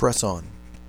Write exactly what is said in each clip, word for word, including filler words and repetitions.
press on.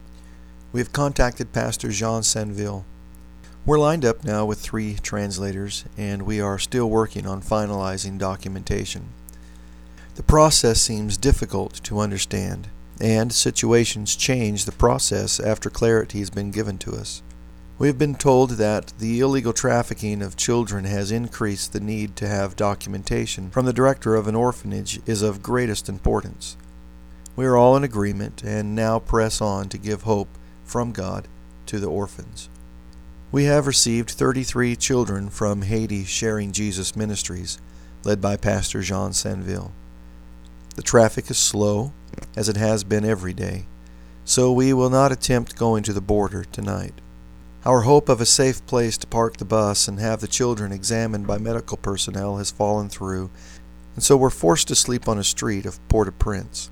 We have contacted Pastor Jean Sanville. We're lined up now with three translators, and we are still working on finalizing documentation. The process seems difficult to understand, and situations change the process after clarity has been given to us. We have been told that the illegal trafficking of children has increased the need to have documentation from the director of an orphanage is of greatest importance. We are all in agreement and now press on to give hope from God to the orphans. We have received thirty-three children from Haiti Sharing Jesus Ministries, led by Pastor Jean Sanville. The traffic is slow, as it has been every day, so we will not attempt going to the border tonight. Our hope of a safe place to park the bus and have the children examined by medical personnel has fallen through, and so we're forced to sleep on a street of Port-au-Prince.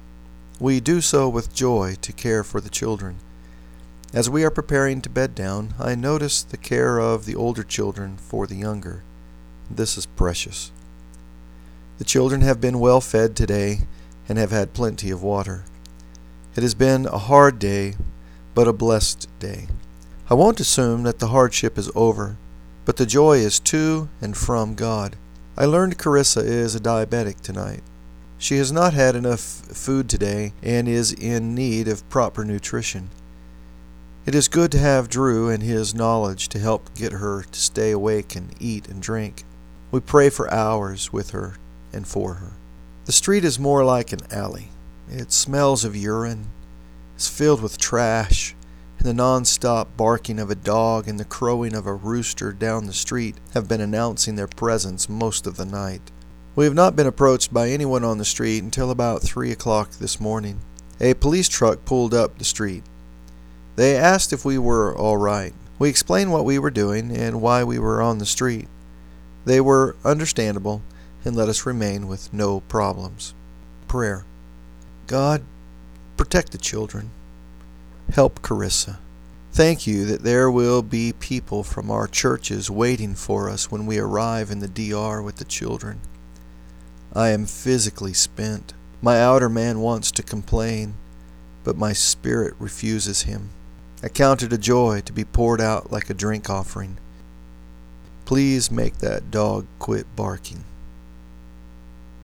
We do so with joy to care for the children. As we are preparing to bed down, I notice the care of the older children for the younger. This is precious. The children have been well fed today and have had plenty of water. It has been a hard day, but a blessed day. I won't assume that the hardship is over, but the joy is to and from God. I learned Carissa is a diabetic tonight. She has not had enough food today and is in need of proper nutrition. It is good to have Drew and his knowledge to help get her to stay awake and eat and drink. We pray for hours with her and for her. The street is more like an alley. It smells of urine, is filled with trash, and the non-stop barking of a dog and the crowing of a rooster down the street have been announcing their presence most of the night. We have not been approached by anyone on the street until about three o'clock this morning. A police truck pulled up the street. They asked if we were all right. We explained what we were doing and why we were on the street. They were understandable and let us remain with no problems. Prayer. God, protect the children. Help Carissa. Thank you that there will be people from our churches waiting for us when we arrive in the D R with the children. I am physically spent. My outer man wants to complain, but my spirit refuses him. I count it a joy to be poured out like a drink offering. Please make that dog quit barking.